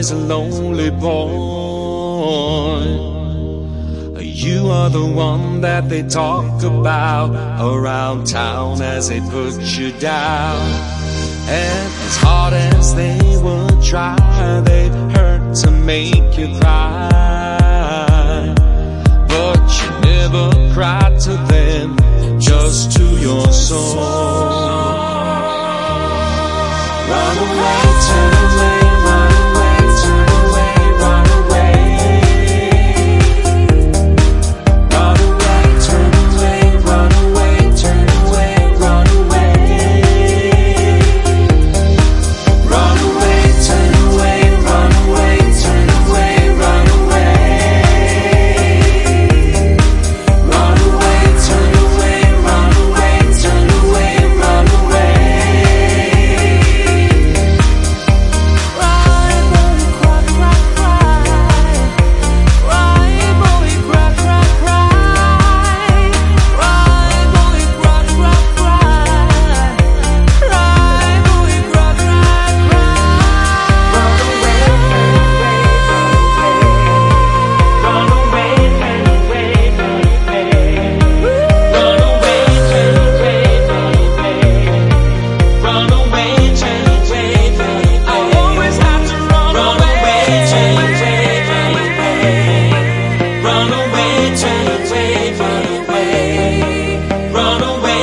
always a lonely boy. You are the one that they talk about around town as they put you down. And as hard as they would try, they'd hurt to make you cry. But you never cried to them, just to your soul. Run away, turn away, run away, turn away, run away. Run away, turn away, run away, turn away, run away. Run away, turn away, run away, turn away, run away. Run away, turn away, run away, turn away, run away.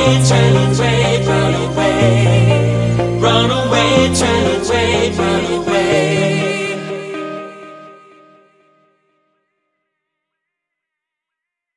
Run away, turn away, run away.